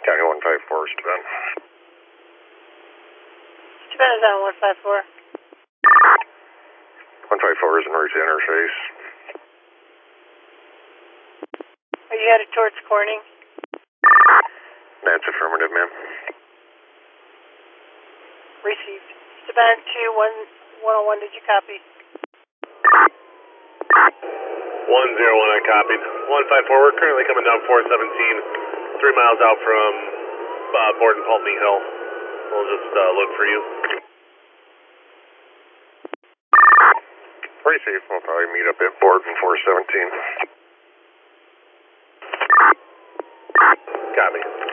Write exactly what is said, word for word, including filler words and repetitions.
County one five four, Steven. Steven is on one five four. one five four is emergency interface. Are you headed towards Corning? That's affirmative, ma'am. Received. Steven two one one oh one, did you copy? one zero one, I copied. one five four, we're currently coming down four seventeen, three miles out from uh, Borden Pulteney Hill. We'll just uh, look for you. Received. We'll probably meet up at Borden four seventeen. Copy.